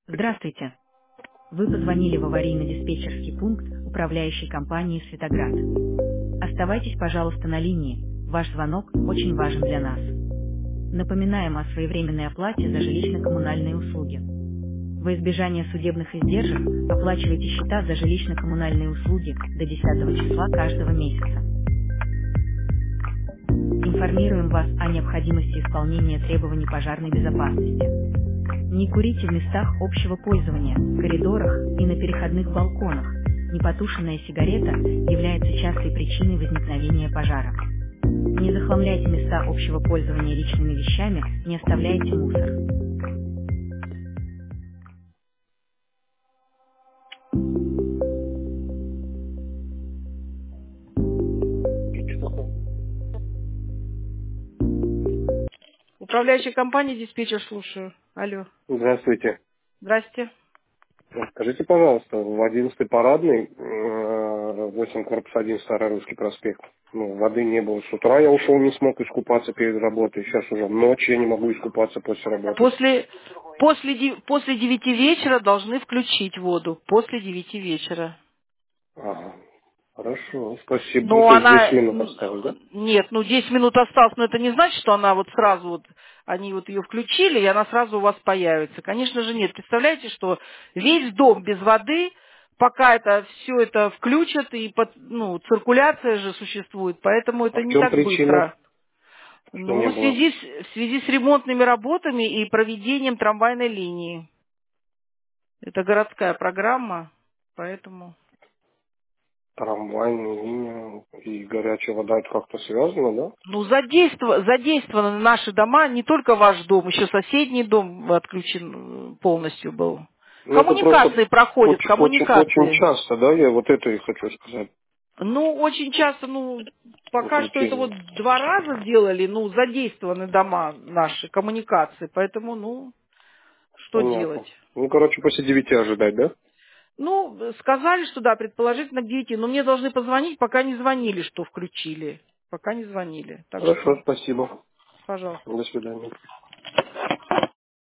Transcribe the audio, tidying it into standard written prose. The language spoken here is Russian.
Здравствуйте. Вы позвонили в аварийно-диспетчерский пункт управляющей компании «Светоград». Оставайтесь, пожалуйста, на линии. Ваш звонок очень важен для нас. Напоминаем о своевременной оплате за жилищно-коммунальные услуги. Во избежание судебных издержек оплачивайте счета за жилищно-коммунальные услуги до 10 числа каждого месяца. Информируем вас о необходимости исполнения требований пожарной безопасности. Не курите в местах общего пользования, коридорах и на переходных балконах. Непотушенная сигарета является частой причиной возникновения пожара. Не захламляйте места общего пользования личными вещами, не оставляйте мусор. Управляющая компания, диспетчер, слушаю. Алло. Здравствуйте. Здрасте. Скажите, пожалуйста, в 11-й парадной, 8 корпус 1, Старый Русский проспект, воды не было. С утра я ушел, не смог искупаться перед работой. Сейчас уже ночь, я не могу искупаться после работы. После 9 вечера должны включить воду. После 9 вечера. Ага. Хорошо, спасибо. Но То есть она, 10 минут осталось, да? нет, 10 минут осталось, но это не значит, что она вот сразу вот, они вот ее включили, и она сразу у вас появится. Конечно же нет. Представляете, что весь дом без воды, пока это все это включат, и циркуляция же существует, поэтому А это в не чем так причина, быстро. что не В было? связи с ремонтными работами и проведением трамвайной линии. Это городская программа, поэтому... Трамвайная линия и горячая вода, это как-то связано, да? Задействованы наши дома, не только ваш дом, еще соседний дом отключен полностью был. Ну, это просто Коммуникации проходят, очень коммуникации. часто, да, я вот это и хочу сказать. Очень часто, пока что это Выключение. вот 2 раза делали, задействованы дома наши, коммуникации, поэтому, что делать? Понятно. Короче, после 9 ожидать, да? Сказали, что да, предположительно к 9, но мне должны позвонить, пока не звонили, что включили. Пока не звонили. Так Хорошо, что, спасибо. пожалуйста. До свидания.